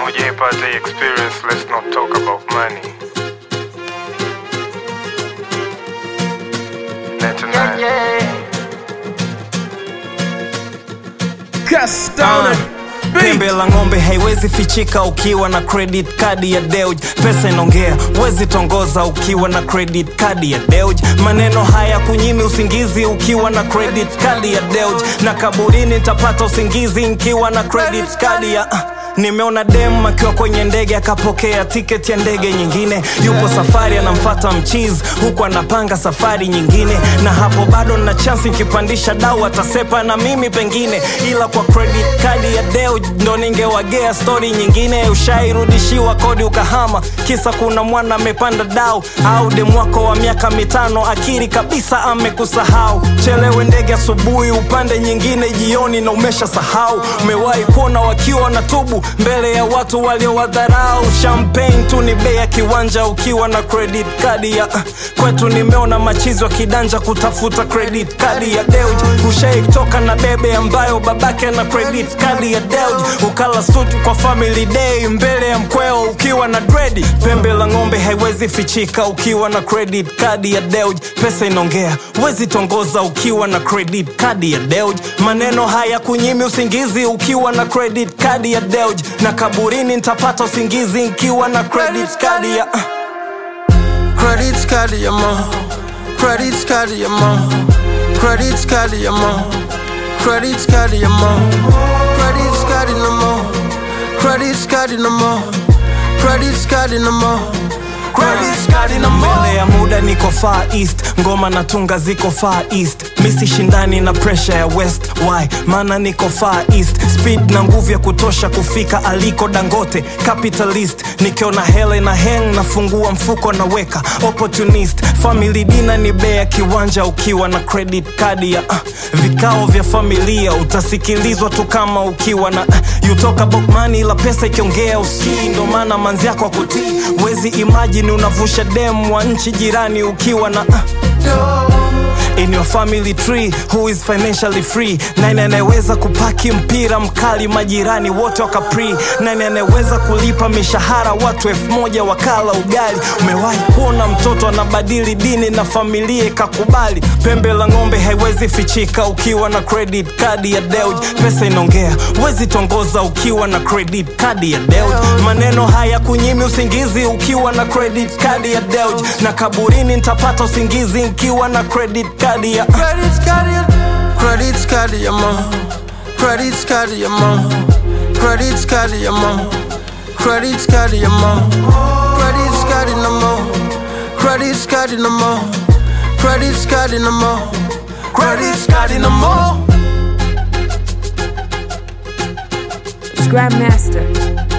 hujaipata experience, let's not talk about money. 99. Pembe la ng'ombe haiwezi fichika ukiwa na credit card ya Deuj. Pesa inaongea, wezi tongoza ukiwa na credit card ya Deuj. Maneno haya kunyimi usingizi ukiwa na credit card ya Deuj. Na kaburini nitapata usingizi nikiwa na credit card ya Nimeona dem akiwa kwenye ndege akapokea ticket ya ndege nyingine. Yupo safari anamfuata mchizi huku anapanga safari nyingine. Na hapo bado na chance nikipandisha dau atasepa na mimi pengine. Ila kwa credit card ya Deuj ndo ningewagea story nyingine. Ushairudishiwa kodi ukahama kisa kuna mwana amepanda dau. Au dem wako wa miaka 5 akiri kabisa amekusahau. Chelewe ndege asubuhi upande nyingine jioni na umesha sahau. Umewahi kuona wakiwa na tubu mbele ya watu waliowadharau. Champagne tu ni bei ya kiwanja ukiwa na credit card ya kwetu. Nimeona machizi wa kidanja kutafuta credit card ya Deuj. Ushaitoka na bebe ambayo babake na credit card ya Deuj. Ukala suit kwa family day mbele ya mkweo ukiwa na dread. Pembe la ng'ombe haiwezi fichika ukiwa na credit card ya Deuj. Pesa inaongea, wezi tongoza ukiwa na credit card ya Deuj. Maneno haya kunyimi usingizi ukiwa na credit card ya Deuj. Na kaburini nitapata usingizi nikiwa na credit card ya Credit card ya mom, credit card ya mom, credit card ya mom, credit card ya mom, credit card no more, credit card no more, credit card no more, credit card no more. Mbele ya muda niko far east, ngoma natunga ziko far east. Misi shindani na pressure ya west, why? Mana niko far east. Speed na nguvu ya kutosha kufika aliko Dangote capitalist. Nikiona hele na hang nafungua mfuko na weka opportunist. Family dinner ni bei ya kiwanja ukiwa na credit card ya vikao vya familia utasikilizwa tu kama ukiwa na you talk about money la pesa ikiongea usikii. Ndo maana manzi yako akutii. Wezi imagine unavusha dem wa nchi jirani ukiwa na in your family tree, who is financially free? Nani anayeweza kupaki mpira mkali majirani wote wakapri? Nani anayeweza kulipa mishahara watu 1000 wakala ugali? Umewahi kuona mtoto anabadili dini na familia ikakubali? Pembe la ng'ombe haiwezi fichika ukiwa na credit card ya Deuj. Pesa inaongea, wezi tongoza ukiwa na credit card ya Deuj. Maneno haya kunyimi usingizi ukiwa na credit card ya Deuj. Na kaburini nitapata usingizi nikiwa na credit card ya Credit card ya, credit card ya mom, credit card ya mom, credit card ya mom, credit card ya mom, credit card no more, credit card no more, credit card no more, credit card no more. It's Grandmaster.